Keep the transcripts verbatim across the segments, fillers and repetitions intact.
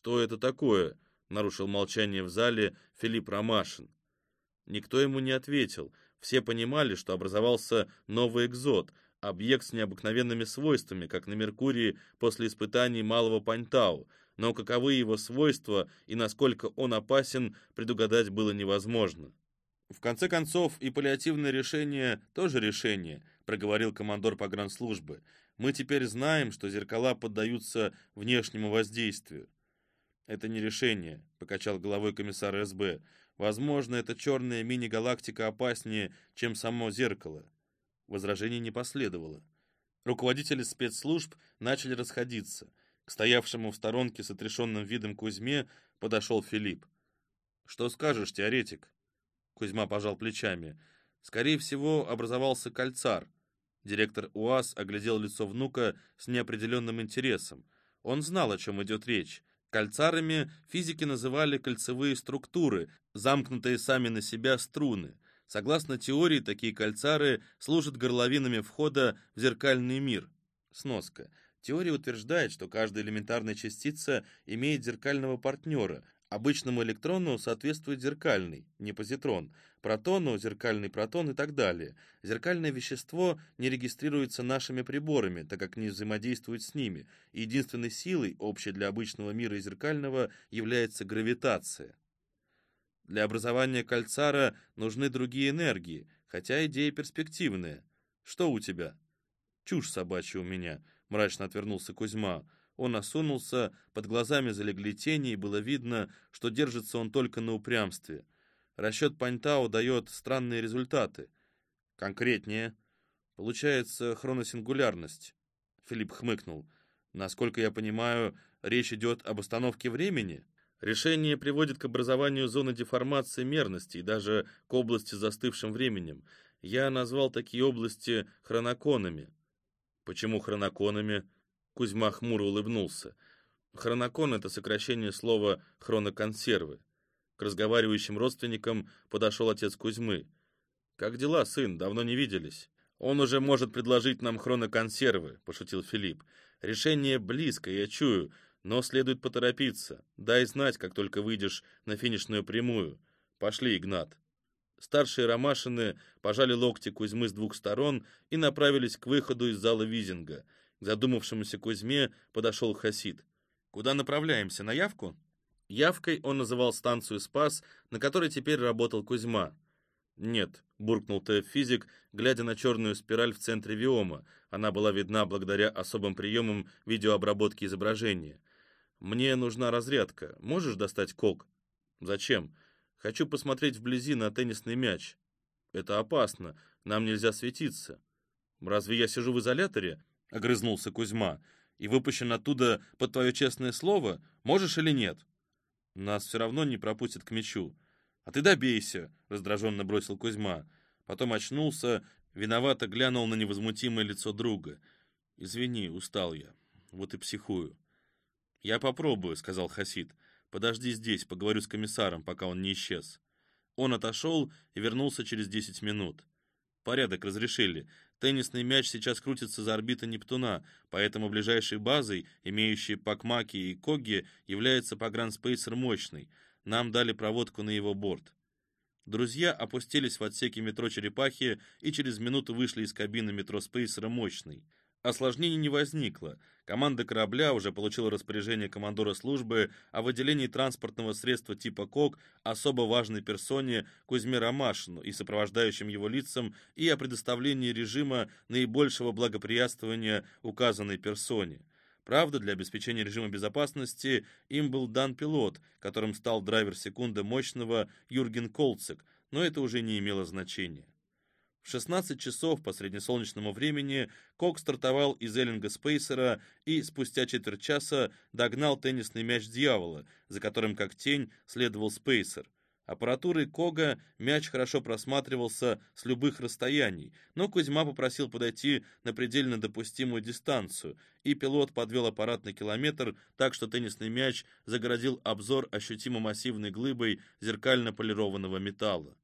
«Что это такое?» — нарушил молчание в зале Филипп Ромашин. Никто ему не ответил. Все понимали, что образовался новый экзот, объект с необыкновенными свойствами, как на Меркурии после испытаний малого Паньтау, но каковы его свойства и насколько он опасен, предугадать было невозможно. «В конце концов, и паллиативное решение тоже решение», — проговорил командор погранслужбы. «Мы теперь знаем, что зеркала поддаются внешнему воздействию». «Это не решение», — покачал головой комиссар эс бэ. «Возможно, эта черная мини-галактика опаснее, чем само зеркало». Возражений не последовало. Руководители спецслужб начали расходиться. К стоявшему в сторонке с отрешенным видом Кузьме подошел Филипп. «Что скажешь, теоретик?» Кузьма пожал плечами. «Скорее всего, образовался кольцар». Директор УАЗ оглядел лицо внука с неопределенным интересом. Он знал, о чем идет речь. Кольцарами физики называли кольцевые структуры, замкнутые сами на себя струны. Согласно теории, такие кольцары служат горловинами входа в зеркальный мир. Сноска. Теория утверждает, что каждая элементарная частица имеет зеркального партнера. Обычному электрону соответствует зеркальный, не позитрон, протону, зеркальный протон и так далее. Зеркальное вещество не регистрируется нашими приборами, так как не взаимодействует с ними, и единственной силой, общей для обычного мира и зеркального, является гравитация. Для образования кольцара нужны другие энергии, хотя идея перспективная. Что у тебя? Чушь собачья у меня, мрачно отвернулся Кузьма. Он осунулся, под глазами залегли тени, и было видно, что держится он только на упрямстве. Расчет Паньтау дает странные результаты. Конкретнее. Получается хроносингулярность. Филипп хмыкнул. Насколько я понимаю, речь идет об остановке времени? Решение приводит к образованию зоны деформации мерности и даже к области с застывшим временем. Я назвал такие области хроноконами. Почему хроноконами? Кузьма хмуро улыбнулся. Хронокон — это сокращение слова «хроноконсервы». К разговаривающим родственникам подошел отец Кузьмы. «Как дела, сын? Давно не виделись». «Он уже может предложить нам хроноконсервы», — пошутил Филипп. «Решение близко, я чую, но следует поторопиться. Дай знать, как только выйдешь на финишную прямую. Пошли, Игнат». Старшие Ромашины пожали локти Кузьмы с двух сторон и направились к выходу из зала Визинга. К задумавшемуся Кузьме подошел Хасид. «Куда направляемся? На явку?» Явкой он называл станцию «Спас», на которой теперь работал Кузьма. «Нет», — буркнул ТФ-физик, глядя на черную спираль в центре виома. Она была видна благодаря особым приемам видеообработки изображения. «Мне нужна разрядка. Можешь достать кок?» «Зачем?» «Хочу посмотреть вблизи на теннисный мяч». «Это опасно. Нам нельзя светиться». «Разве я сижу в изоляторе?» — огрызнулся Кузьма. «И выпущен оттуда под твое честное слово? Можешь или нет?» «Нас все равно не пропустят к мячу». «А ты добейся», — раздраженно бросил Кузьма. Потом очнулся, виновато глянул на невозмутимое лицо друга. «Извини, устал я. Вот и психую». «Я попробую», — сказал Хасид. «Подожди здесь, поговорю с комиссаром, пока он не исчез». Он отошел и вернулся через десять минут. «Порядок разрешили. Теннисный мяч сейчас крутится за орбитой Нептуна, поэтому ближайшей базой, имеющей Пакмаки и Когги, является погранспейсер «Мощный». Нам дали проводку на его борт». Друзья опустились в отсеке метро «Черепахи» и через минуту вышли из кабины метро «Спейсера» «Мощный». Осложнений не возникло. Команда корабля уже получила распоряжение командора службы о выделении транспортного средства типа КОК особо важной персоне Кузьме Ромашину и сопровождающим его лицам и о предоставлении режима наибольшего благоприятствования указанной персоне. Правда, для обеспечения режима безопасности им был дан пилот, которым стал драйвер секунды мощного Юрген Колцек, но это уже не имело значения. В шестнадцать часов по среднесолнечному времени Кок стартовал из Эллинга Спейсера и спустя четверть часа догнал теннисный мяч дьявола, за которым как тень следовал Спейсер. Аппаратурой Кога мяч хорошо просматривался с любых расстояний, но Кузьма попросил подойти на предельно допустимую дистанцию, и пилот подвел аппарат на километр, так что теннисный мяч загородил обзор ощутимо массивной глыбой зеркально полированного металла.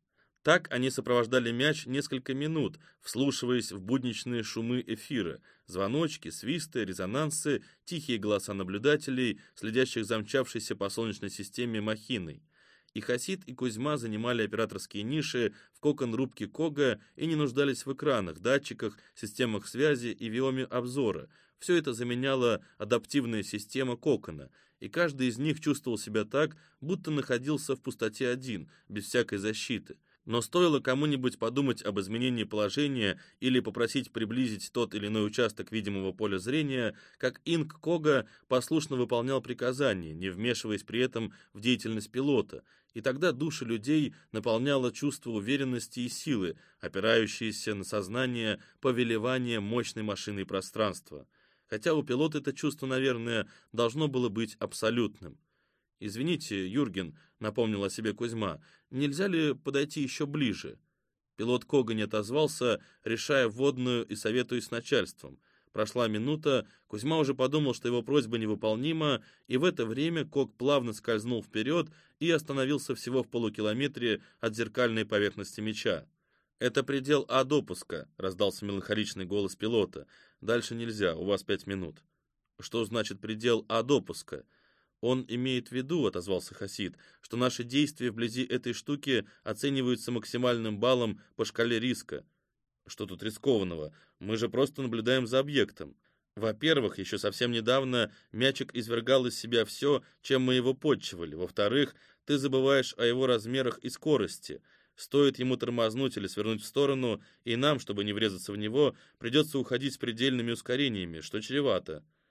Так они сопровождали мяч несколько минут, вслушиваясь в будничные шумы эфира, звоночки, свисты, резонансы, тихие голоса наблюдателей, следящих за мчавшейся по Солнечной системе махиной. И Хасид, и Кузьма занимали операторские ниши в кокон-рубке Кога и не нуждались в экранах, датчиках, системах связи и виоме обзора. Все это заменяла адаптивная система кокона, и каждый из них чувствовал себя так, будто находился в пустоте один, без всякой защиты. Но стоило кому-нибудь подумать об изменении положения или попросить приблизить тот или иной участок видимого поля зрения, как Инк Кога послушно выполнял приказания, не вмешиваясь при этом в деятельность пилота, и тогда души людей наполняло чувство уверенности и силы, опирающиеся на сознание повелевания мощной машиной пространства. Хотя у пилота это чувство, наверное, должно было быть абсолютным. «Извините, Юрген», — напомнил о себе Кузьма, — «нельзя ли подойти еще ближе?» Пилот Кога не отозвался, решая вводную и советуясь с начальством. Прошла минута, Кузьма уже подумал, что его просьба невыполнима, и в это время Ког плавно скользнул вперед и остановился всего в полукилометре от зеркальной поверхности мяча. «Это предел А допуска», — раздался меланхоличный голос пилота. «Дальше нельзя, у вас пять минут». «Что значит предел А допуска?» «Он имеет в виду, — отозвался Хасид, — что наши действия вблизи этой штуки оцениваются максимальным баллом по шкале риска». «Что тут рискованного? Мы же просто наблюдаем за объектом. Во-первых, еще совсем недавно мячик извергал из себя все, чем мы его подчивали. Во-вторых, ты забываешь о его размерах и скорости. Стоит ему тормознуть или свернуть в сторону, и нам, чтобы не врезаться в него, придется уходить с предельными ускорениями, что чревато».